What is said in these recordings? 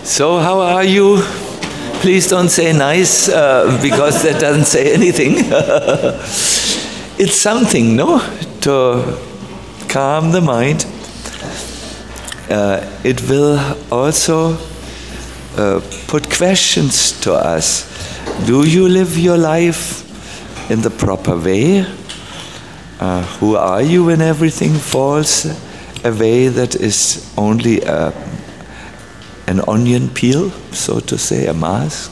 So how are you? Please don't say nice, because that doesn't say anything. It's something, no? To calm the mind. It will also put questions to us. Do you live your life in the proper way? Who are you when everything falls away that is only an onion peel, so to say, a mask?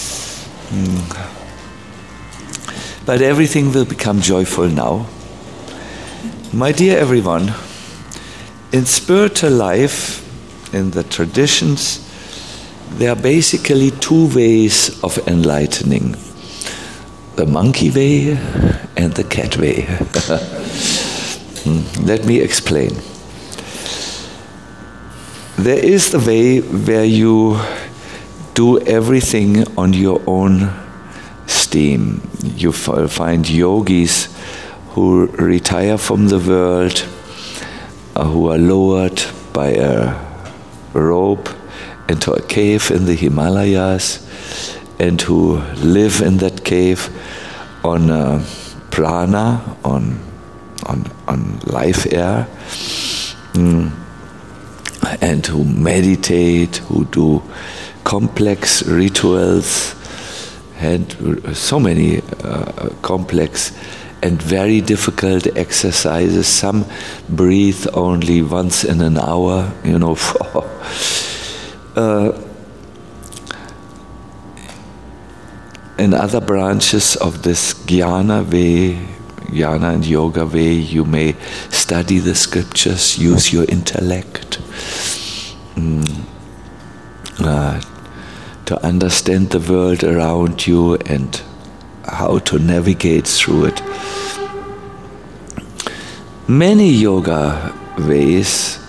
But everything will become joyful now. My dear everyone, in spiritual life, in the traditions, there are basically two ways of enlightening. The monkey way and the cat way. Let me explain. There is the way where you do everything on your own steam. You find yogis who retire from the world, who are lowered by a rope into a cave in the Himalayas, and who live in that cave on prana, on life air, and who meditate, who do complex rituals, and so many complex and very difficult exercises. Some breathe only once in an hour, In other branches of this jnana way, jnana and yoga way, you may study the scriptures, use your intellect to understand the world around you and how to navigate through it. Many yoga ways,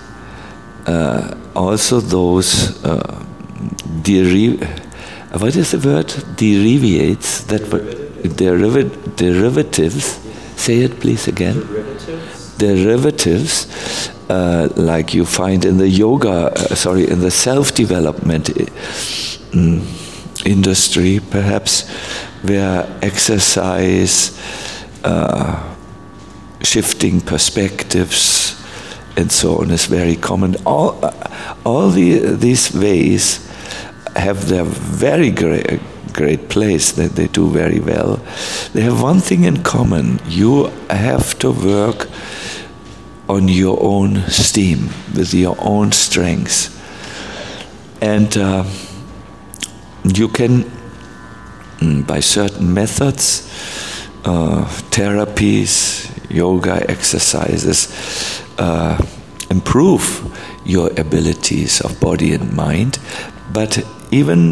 also those what is the word? Derivatives. Derivatives. Say it, please, again. Derivatives, like you find in the in the self-development industry, perhaps, where exercise, shifting perspectives, and so on is very common. All these ways have their very great place that they do very well. They have one thing in common. You have to work on your own steam, with your own strengths. And you can, by certain methods, therapies, yoga exercises, improve your abilities of body and mind. But even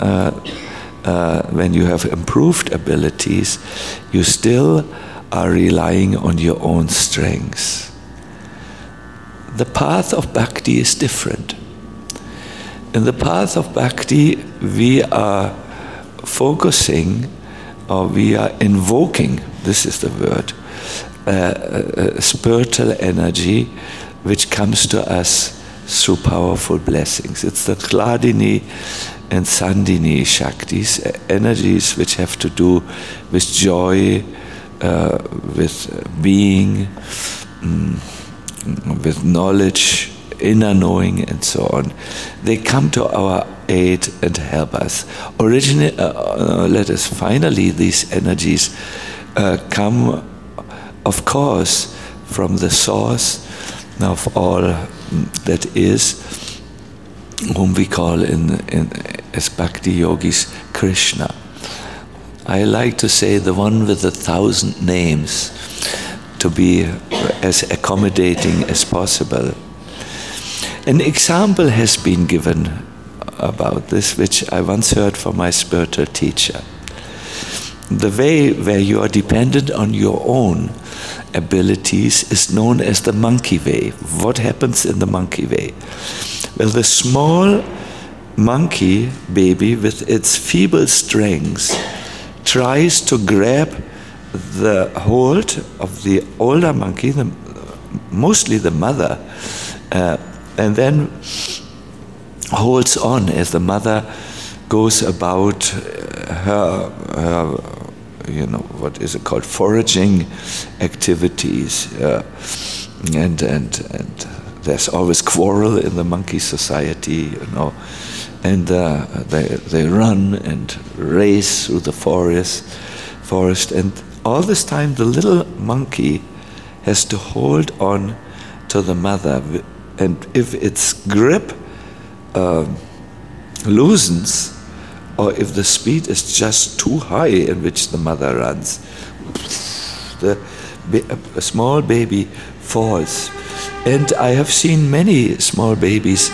when you have improved abilities, you still are relying on your own strengths. The path of bhakti is different. In the path of bhakti, we are focusing, or we are invoking, this is the word, spiritual energy which comes to us through powerful blessings. It's the Hladini and Sandini Shaktis, energies which have to do with joy, with being, with knowledge, inner knowing, and so on. They come to our aid and help us. Finally, these energies come, of course, from the source of all that is, whom we call as bhakti yogis Krishna. I like to say the one with 1,000 names, to be as accommodating as possible. An example has been given about this, which I once heard from my spiritual teacher. The way where you are dependent on your own abilities is known as the monkey way. What happens in the monkey way? Well, the small monkey baby, with its feeble strength, tries to grab the hold of the older monkey, mostly the mother, and then holds on as the mother goes about her what is it called, foraging activities, and there's always quarrel in the monkey society, and they run and race through the forest, and all this time the little monkey has to hold on to the mother, and if its grip loosens, or if the speed is just too high in which the mother runs, a small baby falls. And I have seen many small babies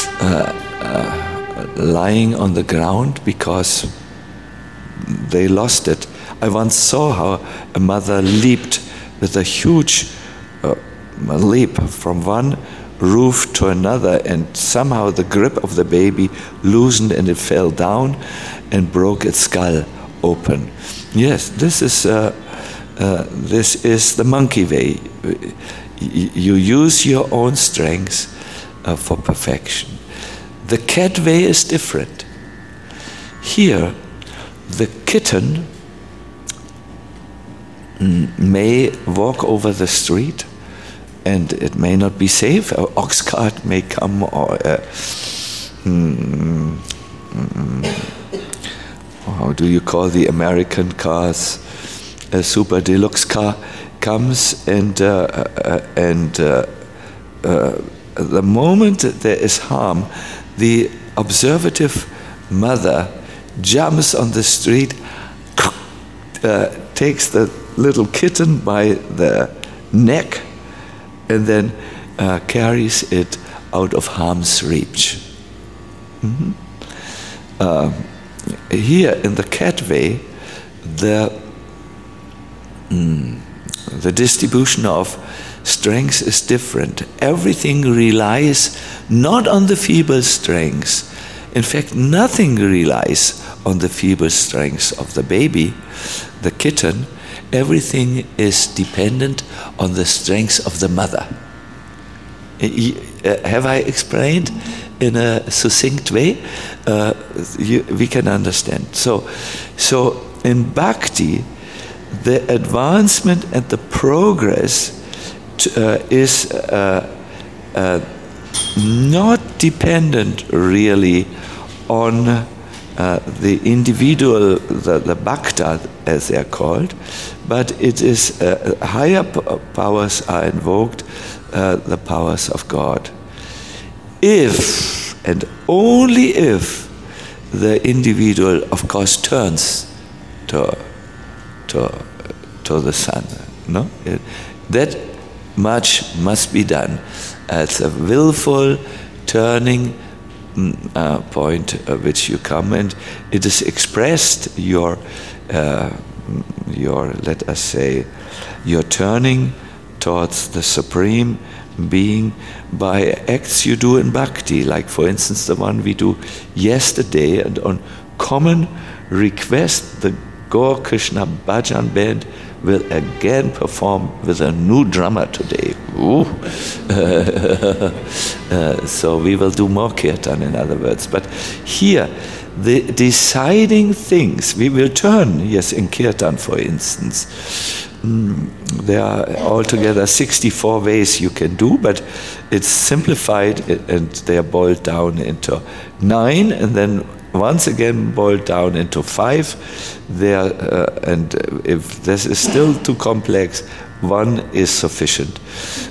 lying on the ground because they lost it. I once saw how a mother leaped with a huge leap from one roof to another, and somehow the grip of the baby loosened and it fell down and broke its skull open. Yes, this is the monkey way. You use your own strength for perfection. The cat way is different. Here, the kitten may walk over the street, and it may not be safe. An ox cart may come, or how do you call the American cars? A super deluxe car comes, and the moment there is harm, the observative mother jumps on the street, takes the little kitten by the neck, and then carries it out of harm's reach. Mm-hmm. Here in the cat way, the distribution of strength is different. Everything relies not on the feeble strength. In fact, nothing relies on the feeble strength of the baby, the kitten. Everything is dependent on the strength of the mother. Have I explained in a succinct way? We can understand. So in Bhakti, the advancement and the progress is not dependent really on the individual, the bhakta as they are called, but it is higher powers are invoked, the powers of God. If, and only if, the individual, of course, turns to the sun. No? That much must be done. It's a willful turning point which you come, and it is expressed your let us say your turning towards the Supreme Being by acts you do in Bhakti, like for instance the one we do yesterday, and on common request the Gaur Krishna Bhajan Band will again perform with a new drummer today. So we will do more kirtan, in other words. But here, the deciding things, we will turn, yes, in kirtan, for instance. There are altogether 64 ways you can do, but it's simplified and they are boiled down into 9, and then once again boiled down into 5. There, and if this is still too complex, 1 is sufficient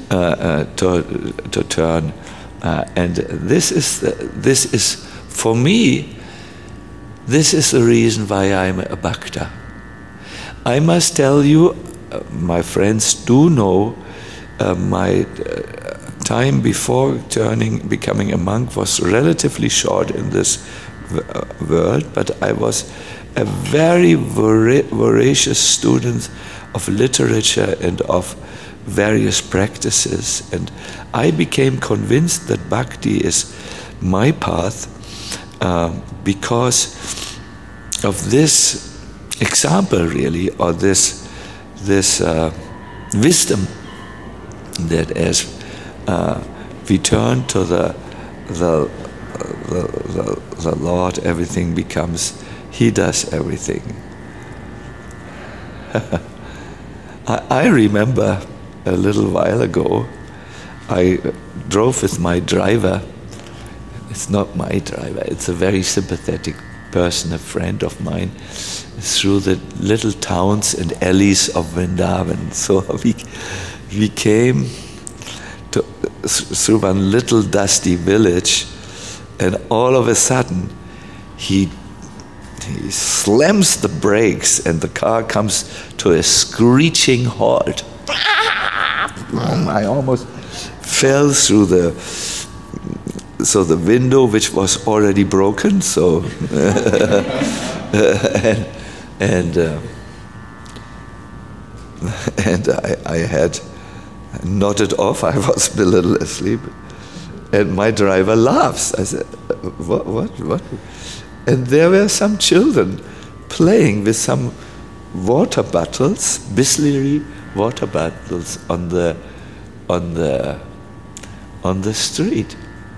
to turn. And this is for me. This is the reason why I'm a bhakta. I must tell you, my friends do know, my time before becoming a monk was relatively short in this world, but I was a very voracious student of literature and of various practices, and I became convinced that bhakti is my path because of this example, really, or this wisdom that as we turn to the the Lord, everything becomes, He does everything. I remember a little while ago, I drove with my driver. It's not my driver, it's a very sympathetic person, a friend of mine, through the little towns and alleys of Vrindavan. So we came through one little dusty village, and all of a sudden he slams the brakes and the car comes to a screeching halt. I almost fell through the window, which was already broken, so and I had nodded off. I was a little asleep, and my driver laughs. I said, what? And there were some children playing with some water bottles, Bisleri water bottles on the street.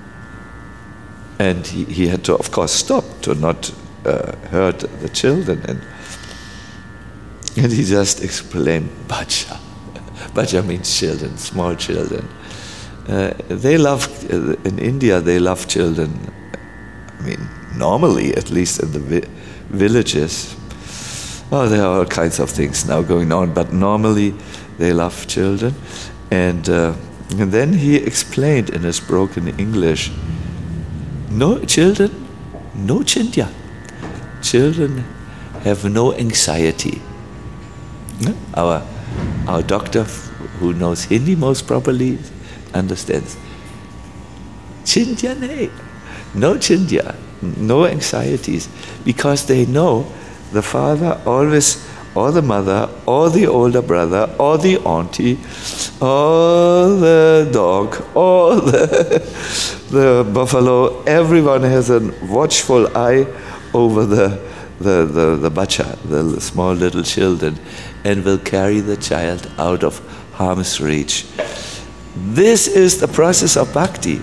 And he had to, of course, stop to not hurt the children. And he just explained, Bacha. Bacha means children, small children. They love, in India, they love children. I mean, normally, at least in the villages. Well, there are all kinds of things now going on, but normally they love children. And then he explained in his broken English, no children, no chintya. Children have no anxiety. Our doctor, who knows Hindi most properly, understands. Chintya nahi. No chintya, no anxieties, because they know the father always, or the mother, or the older brother, or the auntie, or the dog, or the buffalo. Everyone has a watchful eye over the bacha, the small little children, and will carry the child out of harm's reach. This is the process of bhakti.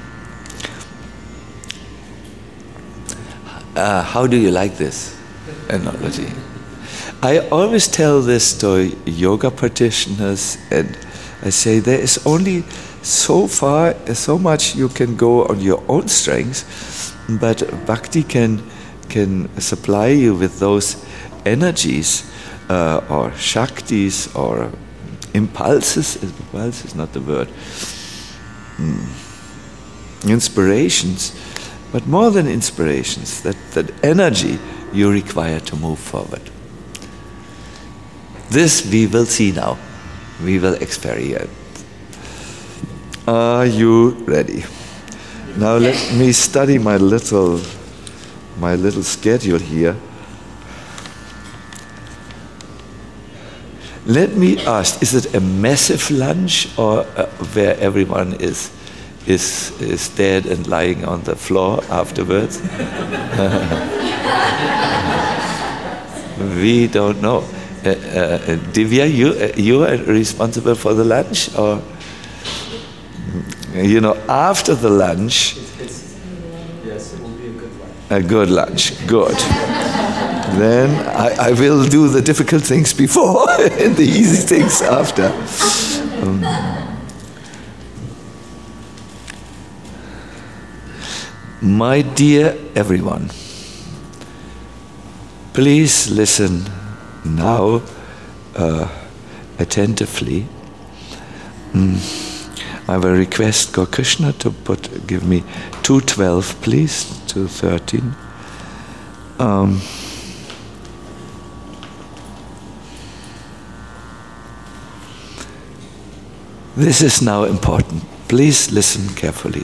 How do you like this analogy? I always tell this to yoga practitioners, and I say there is only so much you can go on your own strengths, but bhakti can supply you with those energies or shaktis or impulses. Impulse is not the word. Inspirations, but more than inspirations, that energy you require to move forward. This we will see now. We will experience. Are you ready? Now let me study my little schedule here. Let me ask, is it a massive lunch or where everyone is dead and lying on the floor afterwards? We don't know. Divya, you are responsible for the lunch, or after the lunch? Yes, it will be a good lunch. A good lunch, good. Then I will do the difficult things before and the easy things after. My dear everyone, please listen now attentively. I will request Gorkrishna to give me 2:12, please, 2:13. This is now important. Please listen carefully.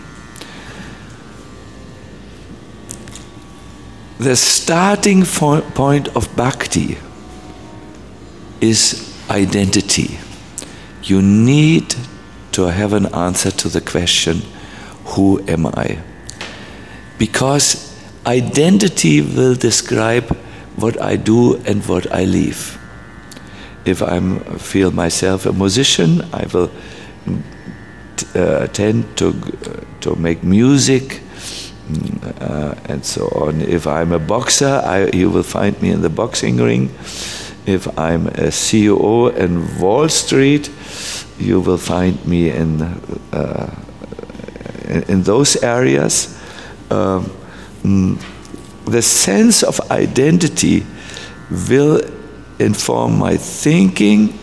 The starting point of bhakti is identity. You need to have an answer to the question, who am I? Because identity will describe what I do and what I leave. If I feel myself a musician, I will tend to make music and so on. If I'm a boxer, you will find me in the boxing ring. If I'm a CEO in Wall Street, you will find me in those areas. The sense of identity will inform my thinking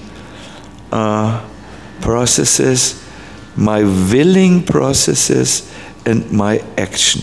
processes, my willing processes, and my action.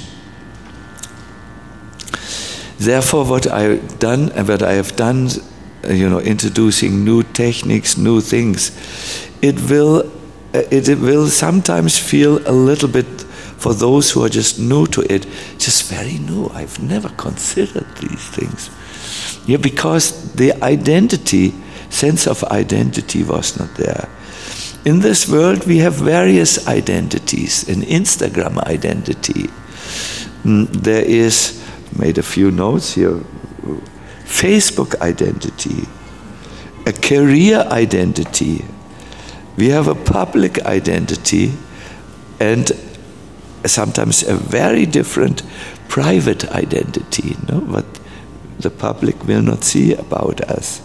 Therefore, what I have done, introducing new techniques, new things, it will sometimes feel a little bit, for those who are just new to it, just very new. I've never considered these things. Yeah, because the sense of identity was not there. In this world, we have various identities. An Instagram identity. There is, made a few notes here, Facebook identity, a career identity. We have a public identity, and sometimes a very different private identity, what the public will not see about us.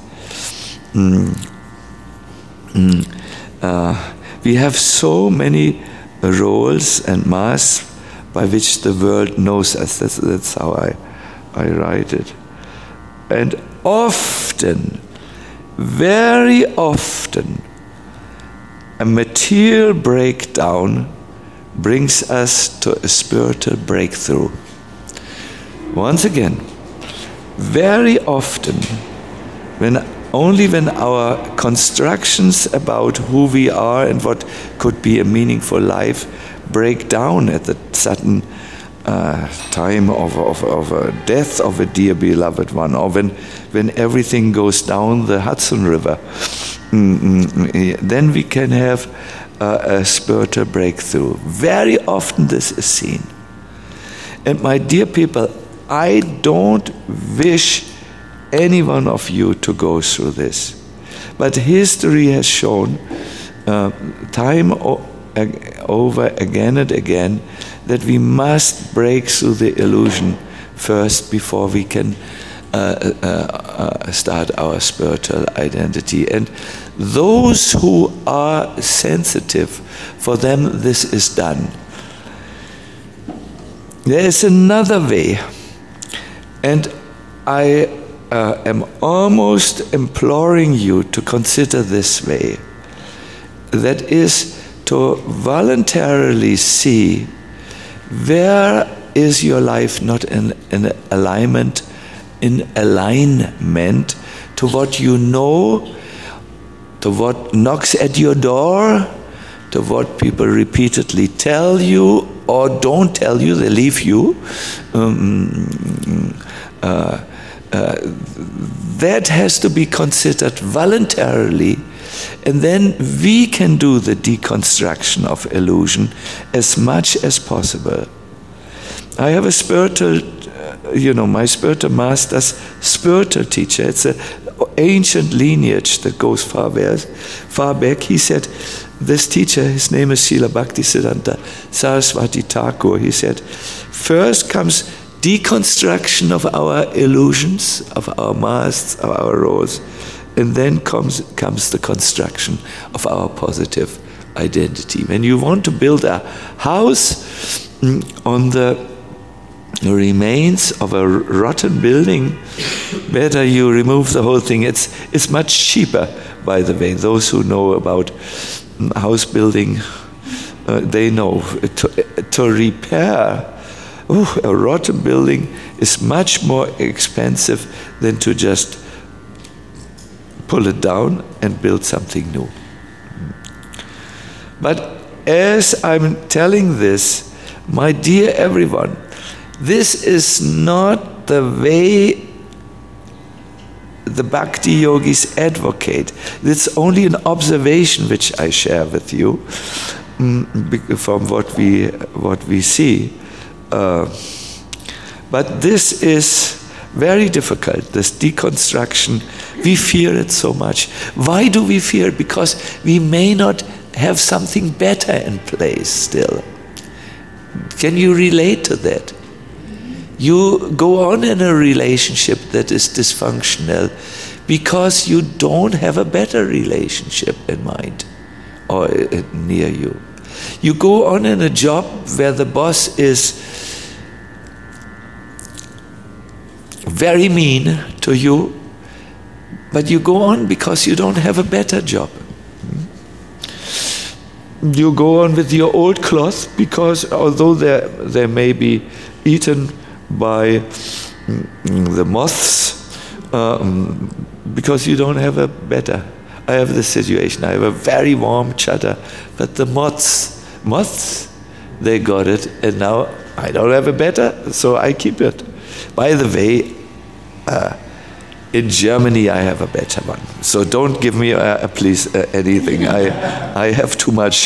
We have so many roles and masks by which the world knows us. That's how I write it. And often, very often, a material breakdown brings us to a spiritual breakthrough. Once again, very often, when our constructions about who we are and what could be a meaningful life break down at the sudden time of a death of a dear beloved one, or when everything goes down the Hudson River, then we can have a spiritual breakthrough. Very often this is seen. And my dear people, I don't wish any one of you to go through this. But history has shown time over again and again that we must break through the illusion first before we can start our spiritual identity. And those who are sensitive, for them this is done. There is another way, and I am almost imploring you to consider this way. That is to voluntarily see where is your life not in alignment to what you know, to what knocks at your door, to what people repeatedly tell you or don't tell you, they leave you. That has to be considered voluntarily, and then we can do the deconstruction of illusion as much as possible. I have a spiritual, my spiritual master's spiritual teacher. It's an ancient lineage that goes far back. He said, this teacher, his name is Srila Bhaktisiddhanta Saraswati Thakur. He said, first comes deconstruction of our illusions, of our masks, of our roles, and then comes the construction of our positive identity. When you want to build a house on the remains of a rotten building, better you remove the whole thing. It's much cheaper, by the way. Those who know about house building, they know to repair a rotten building is much more expensive than to just pull it down and build something new. But as I'm telling this, my dear everyone, this is not the way the Bhakti yogis advocate. It's only an observation which I share with you from what we see. But this is very difficult, this deconstruction. We fear it so much. Why do we fear it? Because we may not have something better in place still. Can you relate to that? You go on in a relationship that is dysfunctional because you don't have a better relationship in mind or near you. You go on in a job where the boss is very mean to you, but you go on because you don't have a better job. You go on with your old clothes because although they may be eaten by the moths, because you don't have a better. I have this situation. I have a very warm chadar, but the moths, they got it, and now I don't have a better, so I keep it. By the way, in Germany I have a better one, so don't give me please anything. I have too much,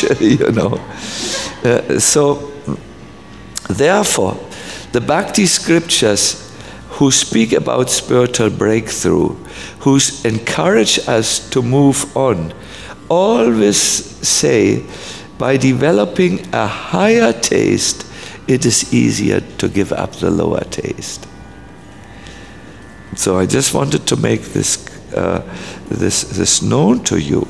so therefore, the Bhakti scriptures who speak about spiritual breakthrough, who encourage us to move on, always say, by developing a higher taste, it is easier to give up the lower taste. So I just wanted to make this known to you.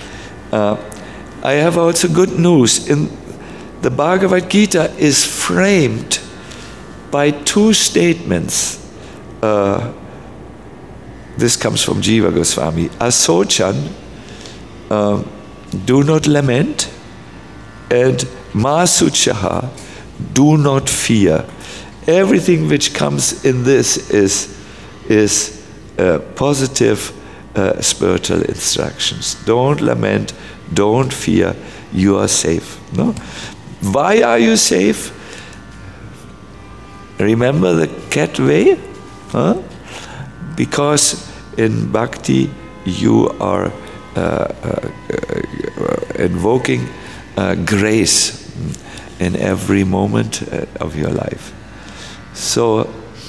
I have also good news. In the Bhagavad Gita is framed by two statements. This comes from Jiva Goswami. Asochan, do not lament, and Masuchaha, do not fear. Everything which comes in this is positive spiritual instructions. Don't lament, don't fear, you are safe. No? Why are you safe? Remember the cat way? Huh? Because in bhakti you are invoking grace in every moment of your life. So,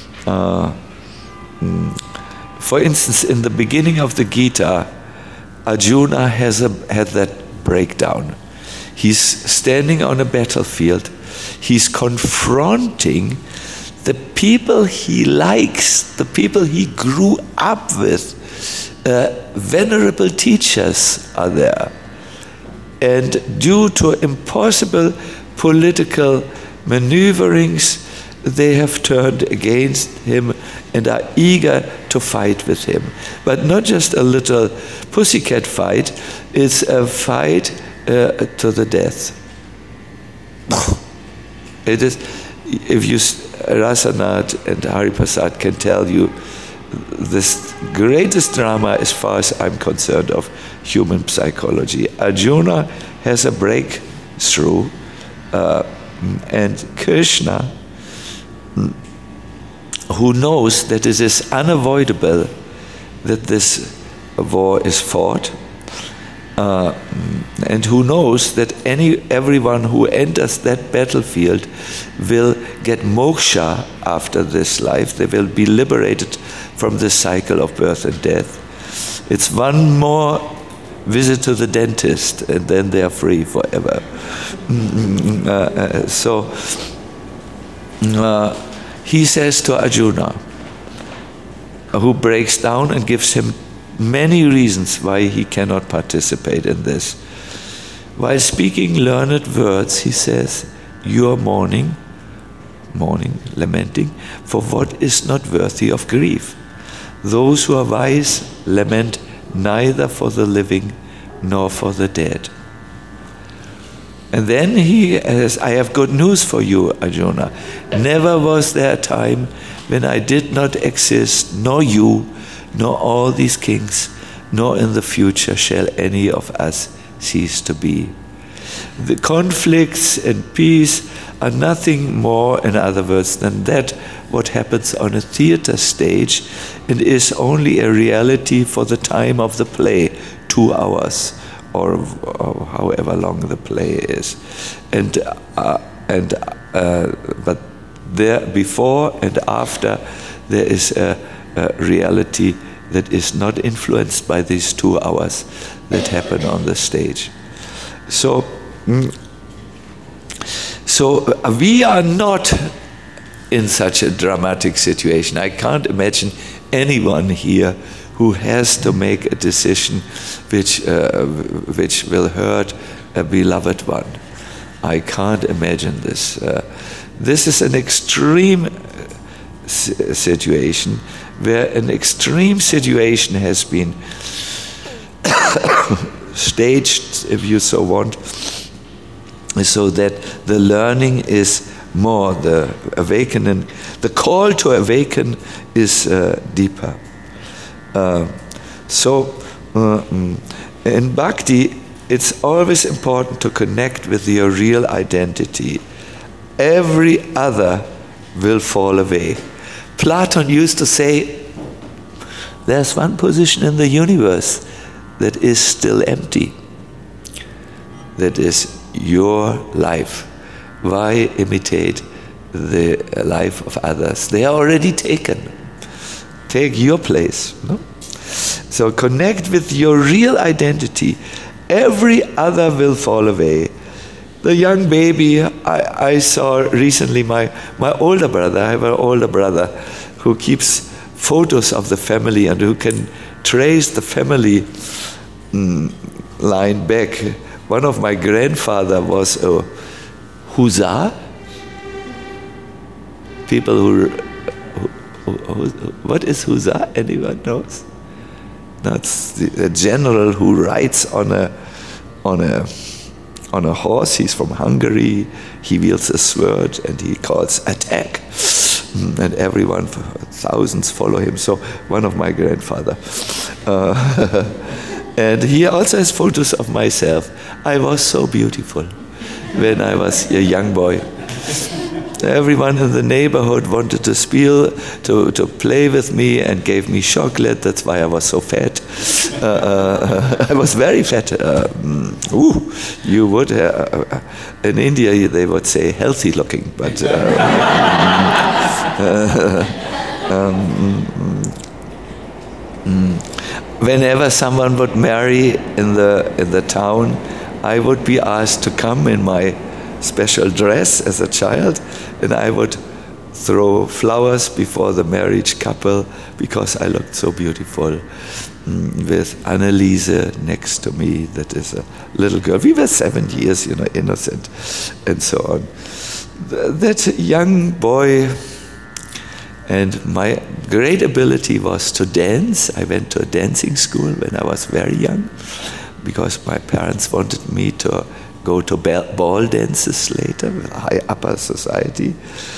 for instance, in the beginning of the Gita, Arjuna had that breakdown. He's standing on a battlefield. He's confronting the people he likes, the people he grew up with. Venerable teachers are there. And due to impossible political maneuverings, they have turned against him and are eager to fight with him. But not just a little pussycat fight, it's a fight to the death. It is, if you, Rasanath and Hariprasad can tell you, this greatest drama as far as I'm concerned of human psychology. Arjuna has a breakthrough and Krishna, who knows that it is unavoidable that this war is fought, and who knows that everyone who enters that battlefield will get moksha after this life. They will be liberated from the cycle of birth and death. It's one more visit to the dentist, and then they are free forever. He says to Arjuna, who breaks down and gives him many reasons why he cannot participate in this. While speaking learned words, he says, you are mourning, lamenting, for what is not worthy of grief. Those who are wise lament neither for the living nor for the dead. And then he says, I have good news for you, Arjuna. Never was there a time when I did not exist, nor you, nor all these kings, nor in the future shall any of us cease to be. The conflicts and peace are nothing more, in other words, than that what happens on a theater stage and is only a reality for the time of the play, 2 hours or however long the play is. But there, before and after, there is a reality that is not influenced by these 2 hours that happen on the stage. So we are not in such a dramatic situation. I can't imagine anyone here who has to make a decision which will hurt a beloved one. I can't imagine this. This is an extreme situation where an extreme situation has been staged, if you so want, so that the learning is more, the awakening, the call to awaken is deeper. In bhakti, it's always important to connect with your real identity. Every other will fall away. Platon used to say, there's one position in the universe that is still empty. That is your life. Why imitate the life of others? They are already taken. Take your place. No? So connect with your real identity. Every other will fall away. The young baby I saw recently, my older brother, I have an older brother who keeps photos of the family and who can trace the family line back. One of my grandfather was a hussar. People who what is hussar? Anyone knows? That's a general who rides on a horse. He's from Hungary. He wields a sword and he calls attack. And everyone, thousands follow him. So one of my grandfather. And he also has photos of myself. I was so beautiful when I was a young boy. Everyone in the neighborhood wanted to play with me and gave me chocolate. That's why I was so fat. I was very fat. You would in India they would say healthy looking, but whenever someone would marry in the town, I would be asked to come in my special dress as a child, and I would throw flowers before the marriage couple because I looked so beautiful, with Anneliese next to me. That is a little girl. We were 7 years, innocent, and so on. That young boy, and my great ability was to dance. I went to a dancing school when I was very young because my parents wanted me to go to ball dances later, high upper society.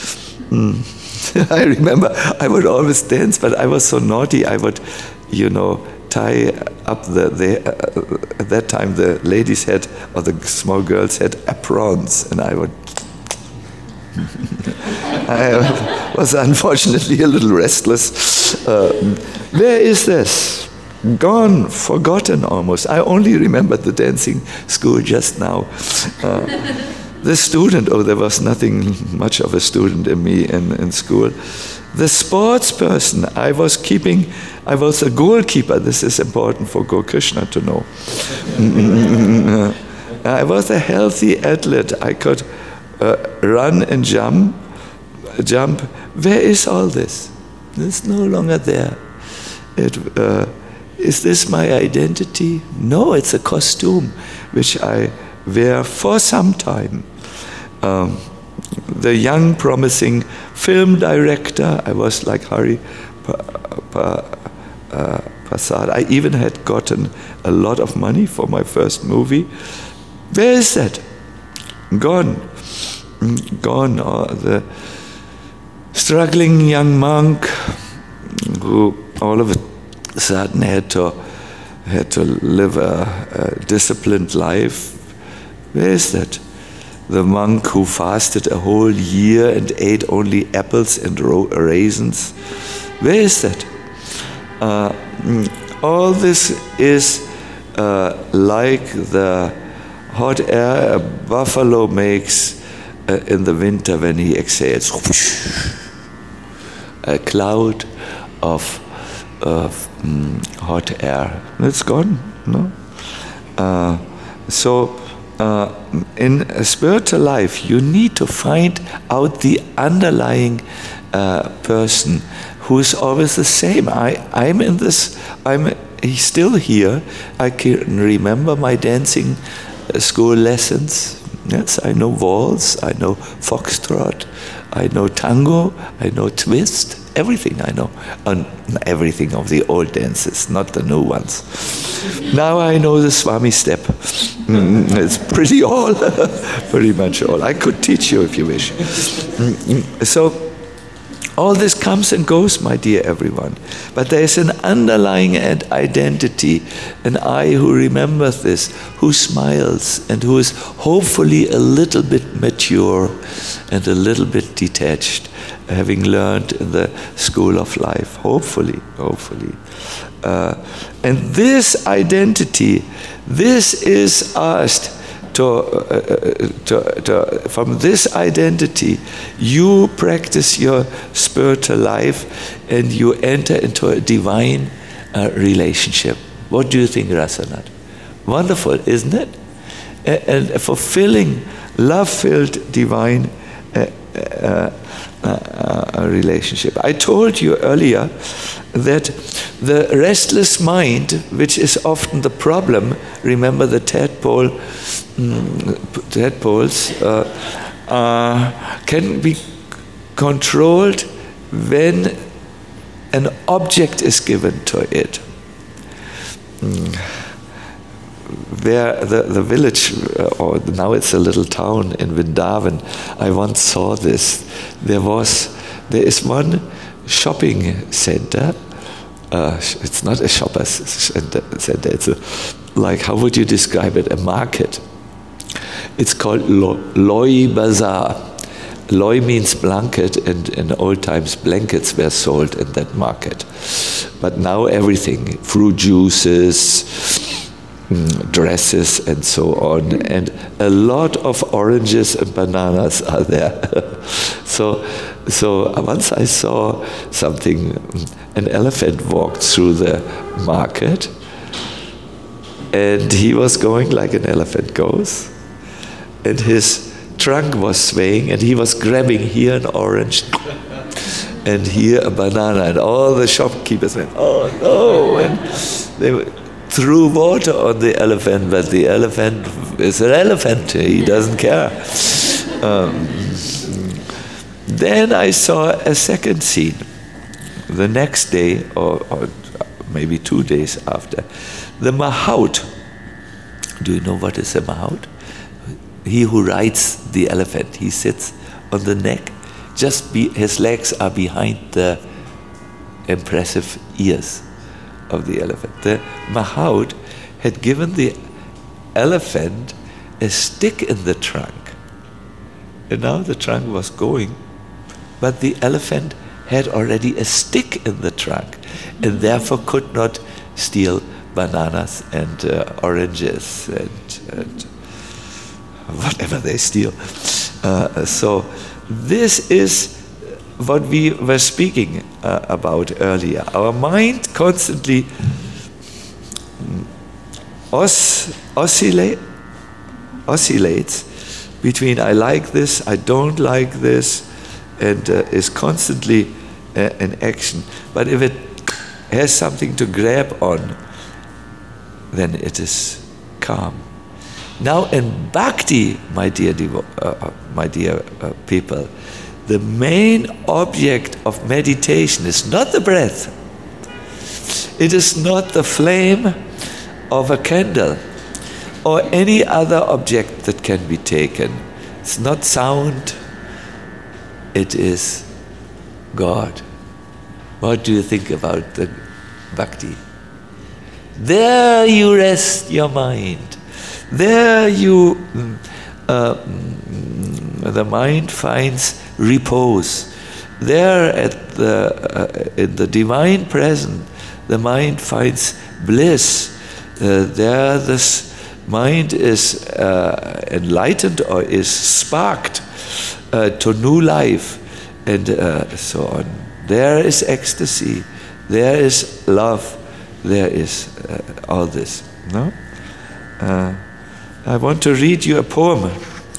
I remember I would always dance, but I was so naughty. I would, tie up at that time the ladies had, or the small girls had aprons, and I would. I was unfortunately a little restless. Where is this? Gone, forgotten almost. I only remembered the dancing school just now. The student, there was nothing much of a student in me in school. The sports person, I was a goalkeeper. This is important for Krishna to know. I was a healthy athlete. I could run and jump. Where is all this? It's no longer there. Is this my identity? No, it's a costume which I wear for some time. The young, promising film director, I was like Hari Prasad. I even had gotten a lot of money for my first movie. Where is that? Gone. Gone. Or the struggling young monk who all of a sudden had to live a disciplined life. Where is that? The monk who fasted a whole year and ate only apples and raisins. Where is that? All this is like the hot air a buffalo makes in the winter when he exhales. A cloud of hot air. It's gone. No. So in a spiritual life, you need to find out the underlying person who is always the same. He's still here. I can remember my dancing school lessons. Yes, I know waltz, I know foxtrot, I know tango, I know twist, everything I know. And everything of the old dances, not the new ones. Now I know the Swami step. It's pretty much all. I could teach you if you wish. So, all this comes and goes, my dear everyone. But there is an underlying identity, an I who remembers this, who smiles, and who is hopefully a little bit mature and a little bit detached, having learned in the school of life. Hopefully. And this identity, this is asked from this identity, you practice your spiritual life and you enter into a divine relationship. What do you think, Rasanath? Wonderful, isn't it? And a fulfilling, love-filled, divine relationship. I told you earlier that the restless mind, which is often the problem, remember the tadpoles can be controlled when an object is given to it. Where the village, or now it's a little town in Vrindavan, I once saw this. There is one shopping center. It's not a shopper's center. It's like, how would you describe it? A market. It's called Loi Bazaar. Loi means blanket, and in old times blankets were sold in that market. But now everything, fruit juices, dresses, and so on, and a lot of oranges and bananas are there. So once I saw something, an elephant walked through the market, and he was going like an elephant goes, and his trunk was swaying, and he was grabbing here an orange and here a banana, and all the shopkeepers went, "Oh no!" and they threw water on the elephant, but the elephant is an elephant; he doesn't care. Then I saw a second scene. The next day, or maybe 2 days after, the mahout. Do you know what is a mahout? He who rides the elephant. He sits on the neck. His legs are behind the impressive ears of the elephant. The mahout had given the elephant a stick in the trunk. And now the trunk was going, but the elephant had already a stick in the trunk, and therefore could not steal bananas and oranges and whatever they steal. So this is what we were speaking about earlier. Our mind constantly oscillates between I like this, I don't like this, and is constantly in action. But if it has something to grab on, then it is calm. Now in bhakti, my dear people, the main object of meditation is not the breath. It is not the flame of a candle or any other object that can be taken. It's not sound. It is God. What do you think about the bhakti? There you rest your mind. There the mind finds repose. There in the divine presence, the mind finds bliss. There this mind is enlightened or is sparked to new life, and so on. There is ecstasy. There is love. There is all this. No? I want to read you a poem.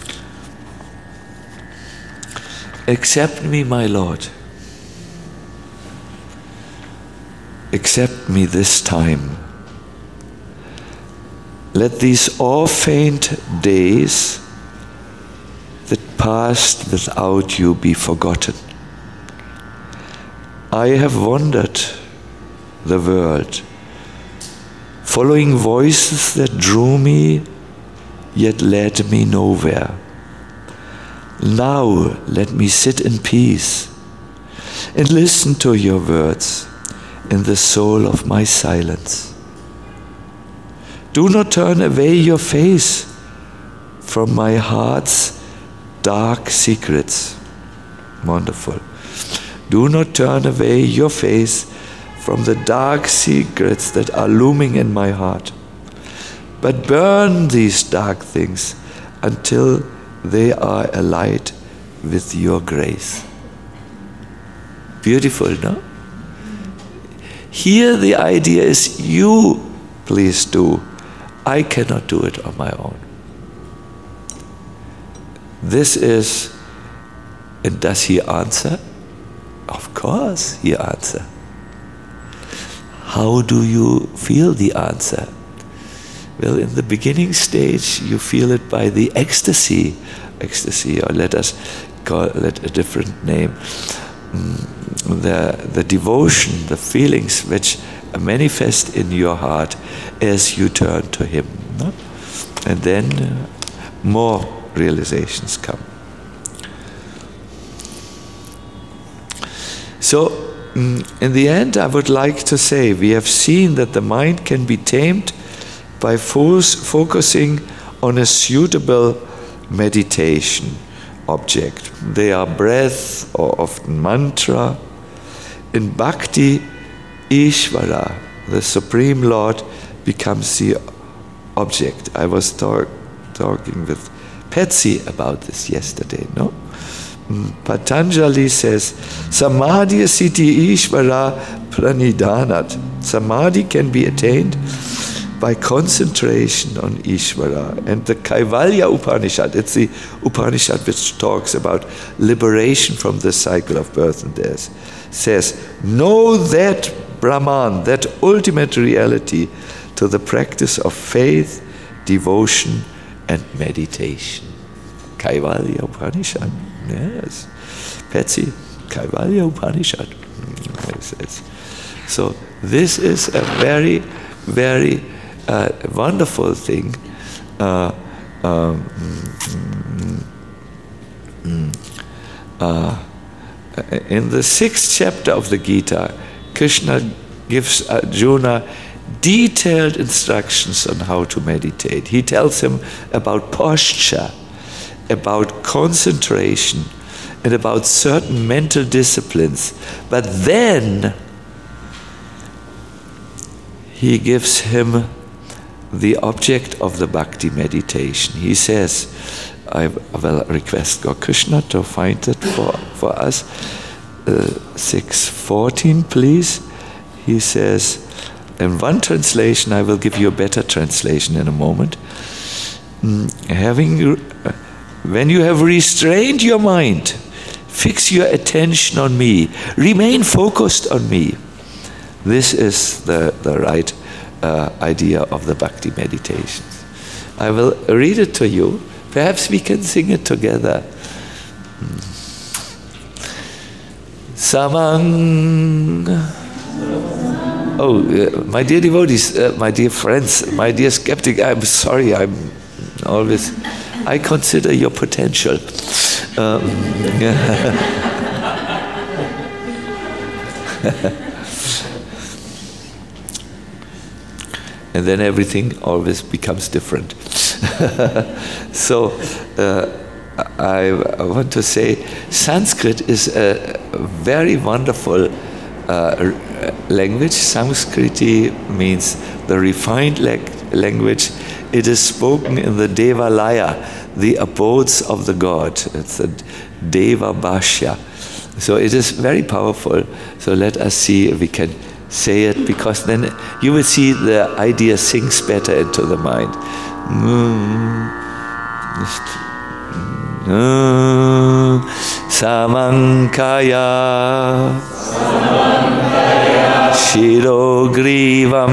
Accept me, my Lord. Accept me this time. Let these awe-faint days that passed without you be forgotten. I have wandered the world, following voices that drew me, yet led me nowhere. Now let me sit in peace and listen to your words in the soul of my silence. Do not turn away your face from my heart's dark secrets. Wonderful. Do not turn away your face from the dark secrets that are looming in my heart, but burn these dark things until they are alight with your grace. Beautiful, no? Here the idea is, you please do. I cannot do it on my own. This is, and does he answer? Of course he answers. How do you feel the answer? Well, in the beginning stage, you feel it by the ecstasy, or let us call it a different name. The devotion, the feelings which manifest in your heart as you turn to him. No? And then more realizations come. So, in the end, I would like to say, we have seen that the mind can be tamed by focusing on a suitable meditation object. They are breath or often mantra. In Bhakti, Ishvara, the Supreme Lord, becomes the object. I was talking with Patsy about this yesterday, no? Patanjali says, Samadhi siti Ishvara pranidhanat. Samadhi can be attained by concentration on Ishvara. And the Kaivalya Upanishad, it's the Upanishad which talks about liberation from the cycle of birth and death, says, know that Brahman, that ultimate reality, to the practice of faith, devotion, and meditation. Kaivalya Upanishad. Yes. Patsy, Kaivalya Upanishad. So this is a very, very wonderful thing. In the 6th chapter of the Gita, Krishna gives Arjuna detailed instructions on how to meditate. He tells him about posture, about concentration, and about certain mental disciplines. But then he gives him the object of the bhakti meditation. He says, I will request God Krishna to find it for us. 6:14, please. He says, in one translation, I will give you a better translation in a moment. When you have restrained your mind, fix your attention on me, remain focused on me. This is the right idea of the bhakti meditations. I will read it to you. Perhaps we can sing it together. Samang. Oh, my dear devotees, my dear friends, my dear skeptic, I'm sorry, I consider your potential. And then everything always becomes different. So I want to say Sanskrit is a very wonderful language. Sanskriti means the refined language. It is spoken in the Devalaya, the abodes of the god. It's a Deva Bhashya. So it is very powerful. So let us see if we can say it, because then you will see the idea sinks better into the mind. Samankaya Shirogrivam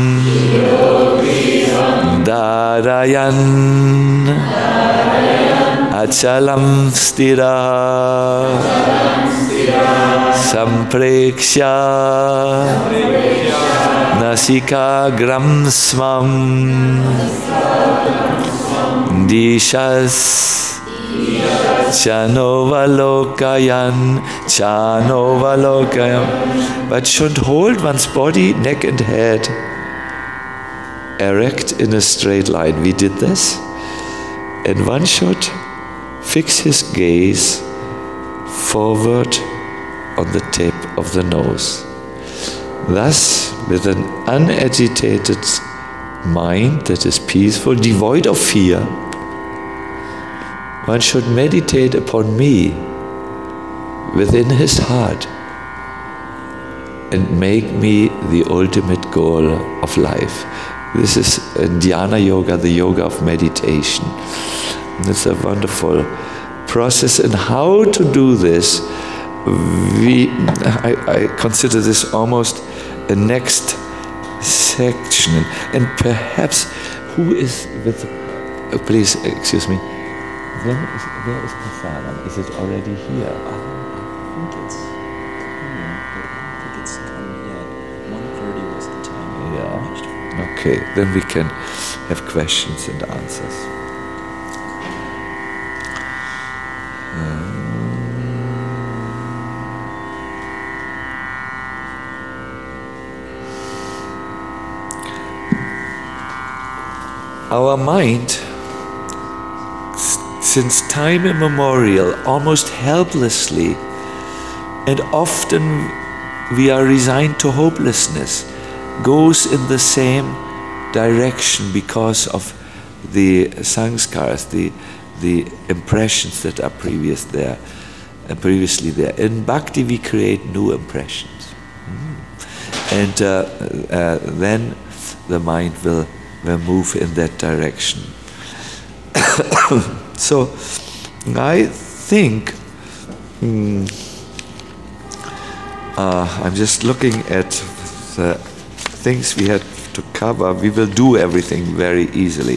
Darayan Achalam Stira Sampreksha Nasika Gramsvam Dishas Chanovalokayan. But should hold one's body, neck and head erect in a straight line. We did this. And one should fix his gaze forward on the tip of the nose. Thus, with an unagitated mind that is peaceful, devoid of fear, one should meditate upon me within his heart and make me the ultimate goal of life. This is Dhyana Yoga, the yoga of meditation. And it's a wonderful process. And how to do this, I consider this almost a next section. And perhaps, who is with, please, excuse me, where is Prasadam? Is it already here? I think it's coming yet. 1:30 was the time. Yeah. Okay, then we can have questions and answers. Our mind, since time immemorial, almost helplessly, and often we are resigned to hopelessness, goes in the same direction because of the sanskaras, the impressions that are previously there. In bhakti we create new impressions. And then the mind will move in that direction. So I think I'm just looking at the things we had to cover. We will do everything very easily.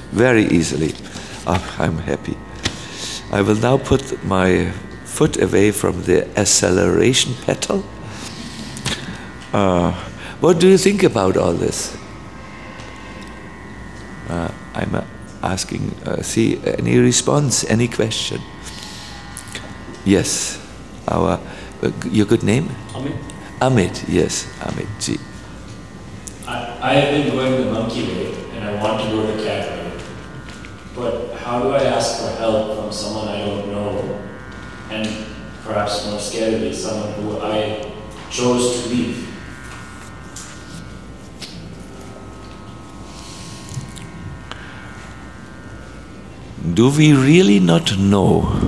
I'm happy. I will now put my foot away from the acceleration pedal. What do you think about all this? I'm asking, see, any response, any question? Yes, your good name? Amit. Amit, yes, Amit ji. I have been going the monkey way and I want to go the cat way. But how do I ask for help from someone I don't know, and perhaps more scarily, someone who I chose to leave? Do we really not know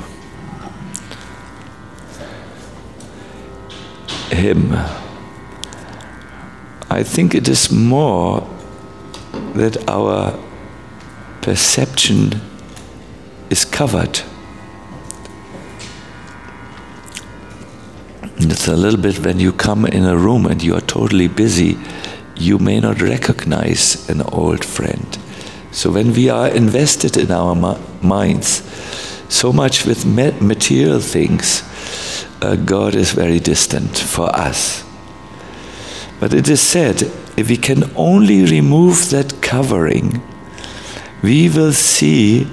him? I think it is more that our perception is covered. And it's a little bit when you come in a room and you are totally busy, you may not recognize an old friend. So when we are invested in our minds so much with material things, God is very distant for us. But it is said, if we can only remove that covering, we will see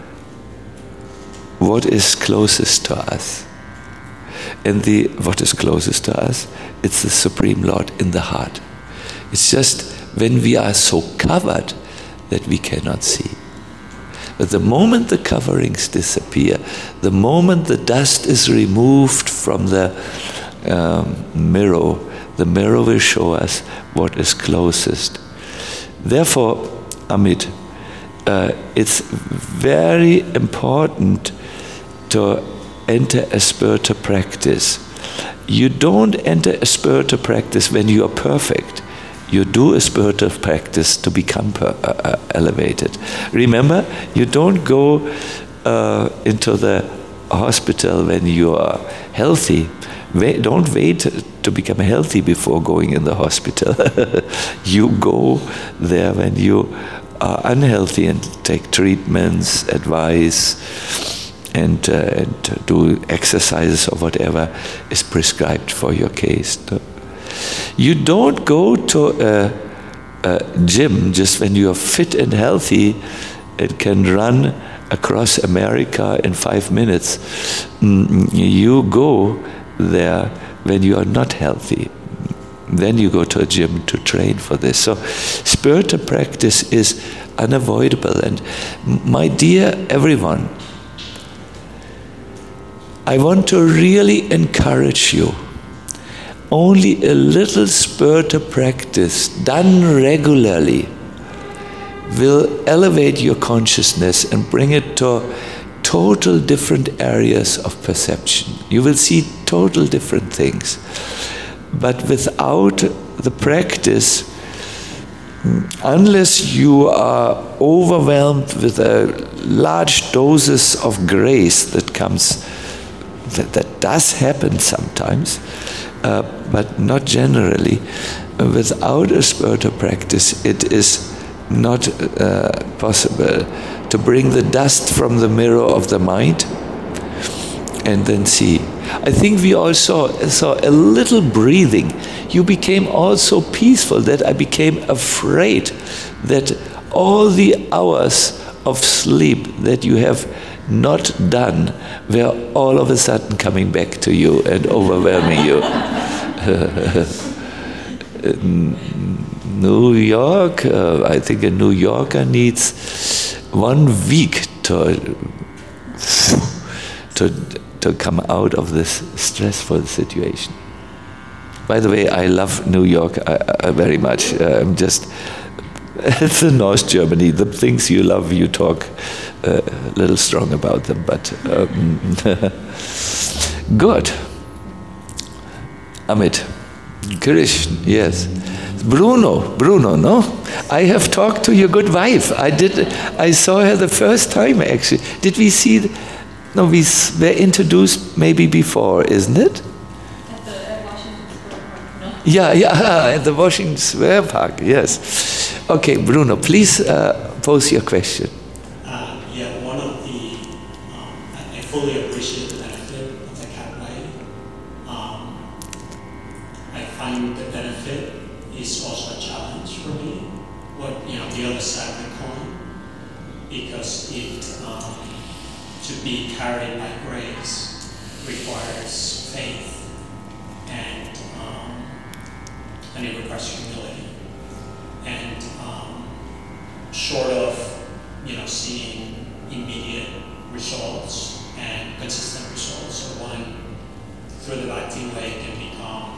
what is closest to us. And what is closest to us? It's the Supreme Lord in the heart. It's just when we are so covered that we cannot see. But the moment the coverings disappear, the moment the dust is removed from the mirror, the mirror will show us what is closest. Therefore, Amit, it's very important to enter a spiritual practice. You don't enter a spiritual practice when you are perfect. you do a spiritual practice to become elevated. Remember, you don't go into the hospital when you are healthy. Don't wait to become healthy before going in the hospital. You go there when you are unhealthy and take treatments, advice, and do exercises or whatever is prescribed for your case. You don't go to a gym just when you are fit and healthy and can run across America in 5 minutes. You go there when you are not healthy. Then you go to a gym to train for this. So spiritual practice is unavoidable. And my dear everyone, I want to really encourage you. Only a little spiritual practice done regularly will elevate your consciousness and bring it to total different areas of perception. You will see total different things. But without the practice, unless you are overwhelmed with large doses of grace that comes, that does happen sometimes, but not generally, without a spiritual practice, it is not possible to bring the dust from the mirror of the mind and then see. I think we all saw a little breathing. You became all so peaceful that I became afraid that all the hours of sleep that you have not done were all of a sudden coming back to you and overwhelming you. New York, I think a New Yorker needs 1 week to come out of this stressful situation. By the way, I love New York very much. I'm just, it's in North Germany. The things you love, you talk a little strong about them, but good. Amit, Krishna, yes. Bruno, no? I have talked to your good wife. I saw her the first time, actually. Did we see? No, we were introduced maybe before, isn't it? At Washington Square Park, no? Yeah, at the Washington Square Park, yes. Okay, Bruno, please pose your question. One of the, I fully appreciate the benefit of the cat light. I find the benefit is also a challenge for me. The other side of the coin, because it, to be carried by grace requires faith and it requires humility. And short of seeing immediate results and consistent results, so one through the Bhakti way can become,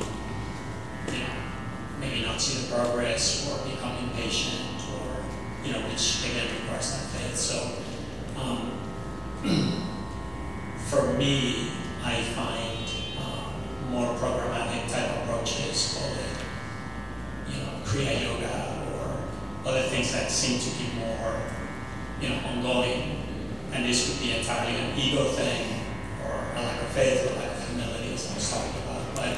maybe not see the progress or become impatient, or which again requires that faith. So for me, I find more programmatic type approaches, call it Kriya Yoga or other things that seem to be more ongoing, and this could be entirely an ego thing or a lack of faith or lack of humility, as I was talking about. But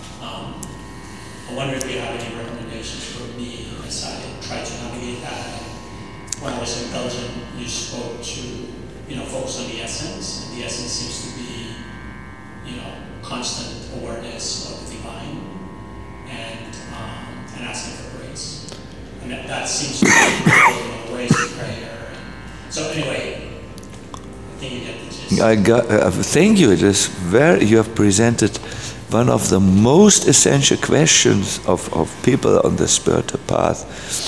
I wonder if you have any recommendations for me as I try to navigate that. When I was in Belgium, you spoke to focus on the essence, and the essence seems to be constant awareness of the divine and asking for grace, and that seems to be ways of prayer. So anyway, I think you get the gist. Thank you. It is you have presented one of the most essential questions of people on the spiritual path.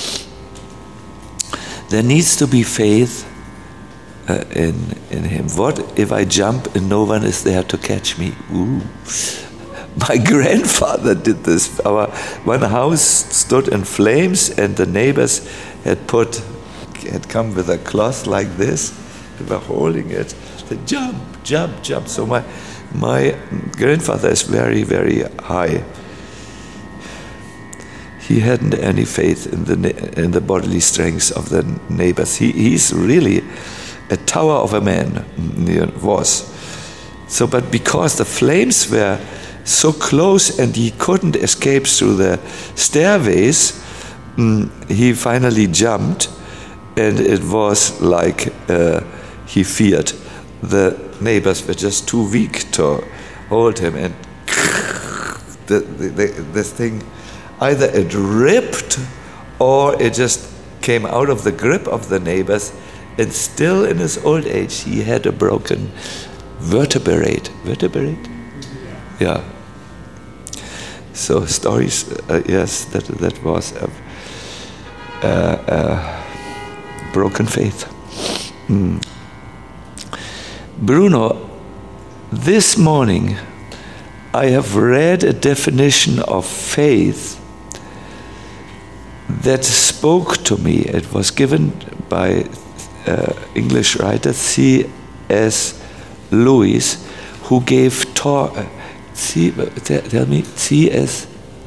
There needs to be faith in him. What if I jump and no one is there to catch me? Ooh. My grandfather did this. One house stood in flames, and the neighbors had come with a cloth like this. They were holding it. They jump. So my grandfather is very, very high. he hadn't any faith in the bodily strength of the neighbors. He's really a tower of a man, was. So, but because the flames were so close and he couldn't escape through the stairways, he finally jumped, and it was like he feared. The neighbors were just too weak to hold him, and this thing, either it ripped or it just came out of the grip of the neighbors, and still in his old age he had a broken vertebrate. Yeah. So stories, yes, that was a broken faith. Bruno, this morning I have read a definition of faith that spoke to me. It was given by English writer C.S. Lewis, who gave talk. Tell me, C.S.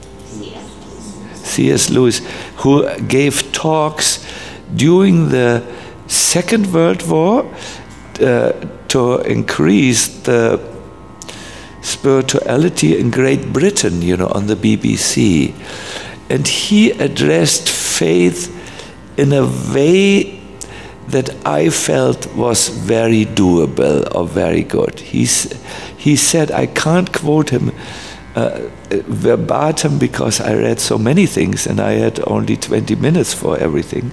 Lewis, who gave talks during the Second World War to increase the spirituality in Great Britain, on the BBC. And he addressed faith in a way that I felt was very doable or very good. He said, I can't quote him verbatim because I read so many things and I had only 20 minutes for everything.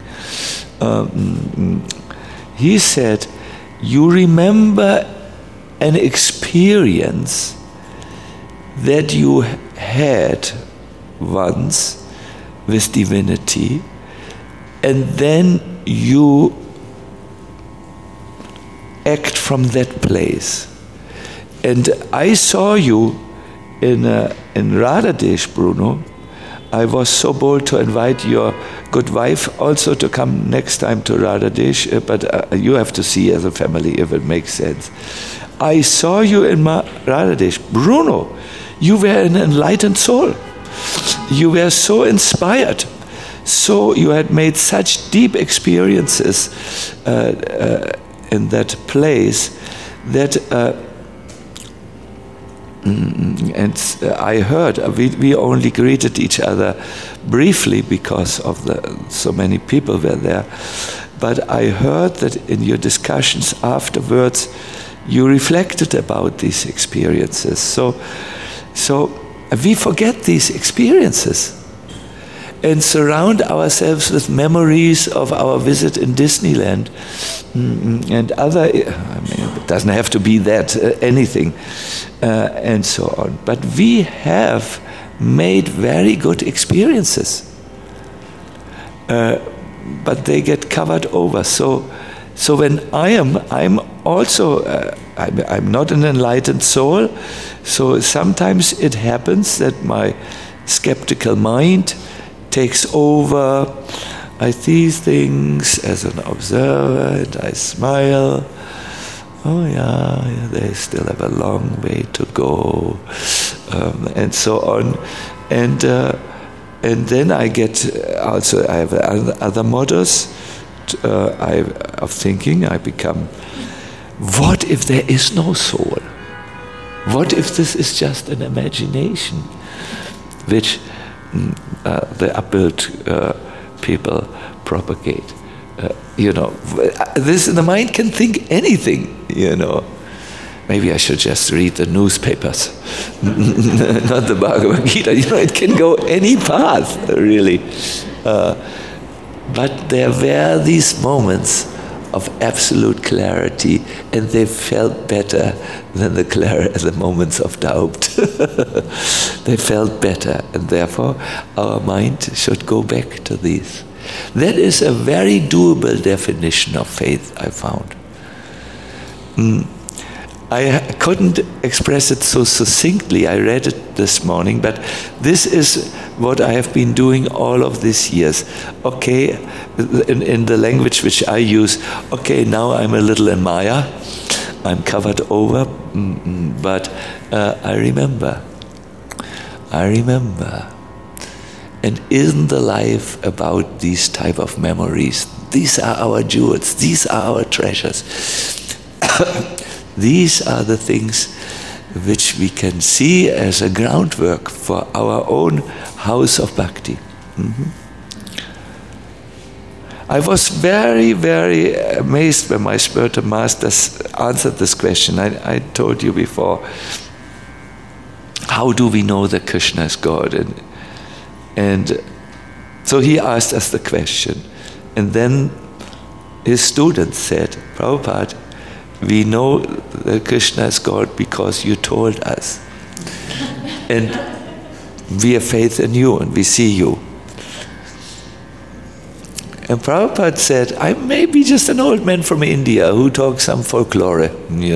He said, you remember an experience that you had once with divinity, and then you act from that place. And I saw you in Radhadesh, Bruno. I was so bold to invite your good wife also to come next time to Radhadesh, but you have to see as a family if it makes sense. I saw you in Radhadesh. Bruno, you were an enlightened soul. You were so inspired. So you had made such deep experiences in that place that and I heard, we only greeted each other briefly because of so many people were there, but I heard that in your discussions afterwards you reflected about these experiences. So we forget these experiences and surround ourselves with memories of our visit in Disneyland and other, it doesn't have to be that, anything, and so on. But we have made very good experiences, but they get covered over. So when I'm also, I'm not an enlightened soul, so sometimes it happens that my skeptical mind takes over. I see things as an observer and I smile. Oh yeah, they still have a long way to go, and so on. And then I get also, I have other models of thinking. I become, what if there is no soul? What if this is just an imagination, which the upbuilt people propagate? The mind can think anything, Maybe I should just read the newspapers, not the Bhagavad Gita. It can go any path, really. But there were these moments of absolute clarity, and they felt better than the moments of doubt. They felt better, and therefore our mind should go back to these. That is a very doable definition of faith, I found. I couldn't express it so succinctly. I read it this morning, but this is what I have been doing all of these years. Okay, in the language which I use, okay, now I'm a little in Maya, I'm covered over, but I remember. And isn't the life about these type of memories? These are our jewels. These are our treasures. These are the things which we can see as a groundwork for our own house of bhakti. I was very, very amazed when my spiritual masters answered this question. I told you before, how do we know that Krishna is God? And so he asked us the question. And then his students said, Prabhupada, we know that Krishna is God because you told us. And we have faith in you and we see you. And Prabhupada said, I may be just an old man from India who talks some folklore,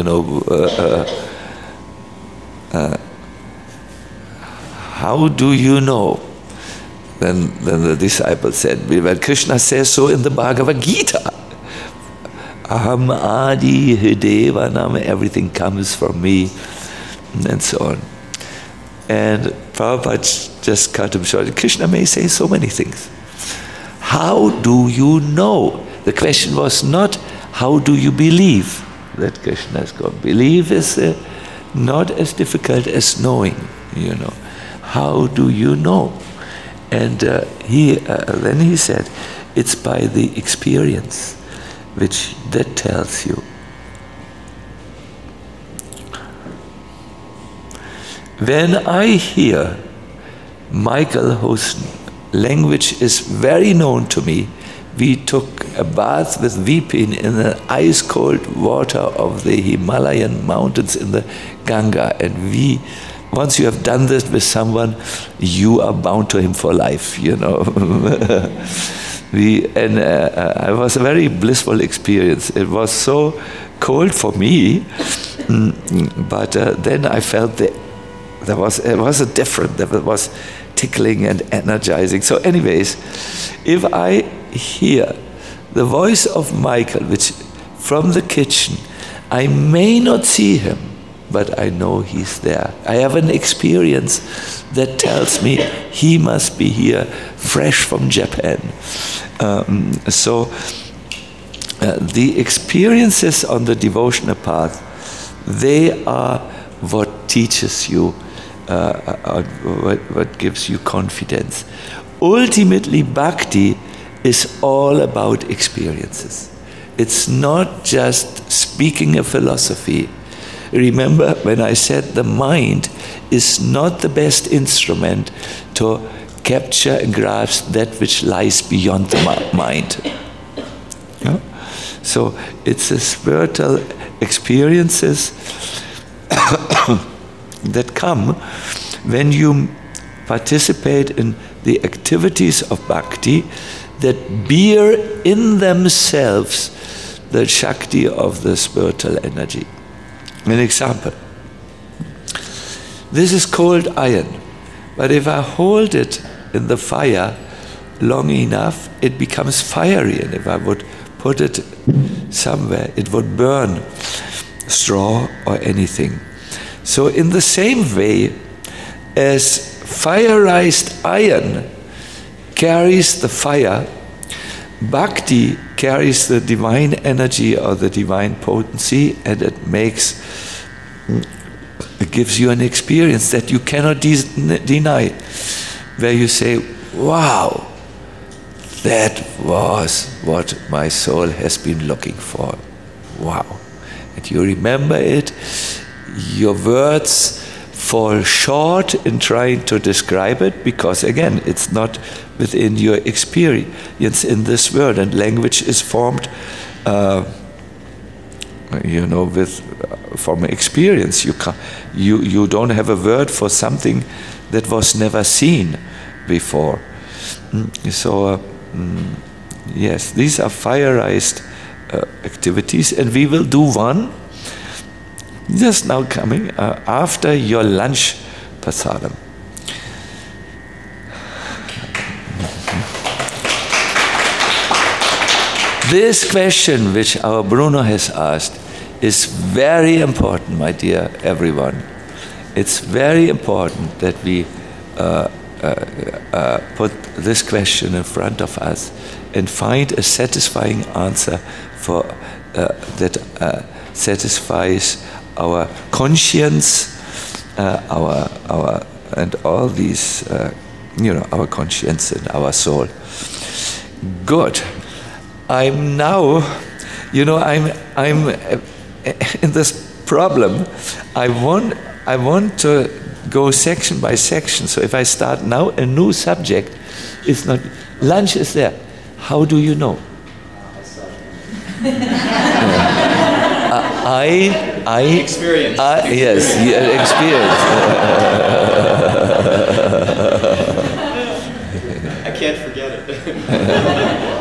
how do you know? Then the disciple said, well, Krishna says so in the Bhagavad Gita. Aham adi hidevanam, everything comes from me, and so on. And Prabhupada just cut him short. Krishna may say so many things. How do you know? The question was not, how do you believe that Krishna is God? Belief is not as difficult as knowing, How do you know? And then he said, it's by the experience which that tells you. When I hear Michael Housen, language is very known to me. We took a bath with Vipin in the ice-cold water of the Himalayan mountains in the Ganga, and once you have done this with someone, you are bound to him for life, It was a very blissful experience. It was so cold for me, but then I felt it was a different, there was tickling and energizing. So anyways, if I hear the voice of Michael, which from the kitchen, I may not see him, but I know he's there. I have an experience that tells me he must be here, fresh from Japan. So the experiences on the devotional path, they are what teaches you, what gives you confidence. Ultimately, bhakti is all about experiences. It's not just speaking a philosophy. Remember when I said the mind is not the best instrument to capture and grasp that which lies beyond the mind. Yeah? So it's the spiritual experiences that come when you participate in the activities of bhakti that bear in themselves the Shakti of the spiritual energy. An example. This is cold iron, but if I hold it in the fire long enough, it becomes fiery, and if I would put it somewhere, it would burn straw or anything. So in the same way as fireized iron carries the fire, bhakti carries the divine energy or the divine potency, and it gives you an experience that you cannot deny, where you say, wow, that was what my soul has been looking for. Wow. And you remember it. Your words fall short in trying to describe it because, again, it's not within your experience in this world, and language is formed from experience. You don't have a word for something that was never seen before. So yes, these are fireized activities, and we will do one just now coming after your lunch prasadam. This question which our Bruno has asked is very important, my dear everyone. It's very important that we put this question in front of us and find a satisfying answer for that satisfies our conscience, our and all these, our conscience and our soul. Good. I'm now, I'm in this problem. I want to go section by section. So if I start now a new subject, it's not. Lunch is there. How do you know? Experience. Yes, experience. I can't forget it.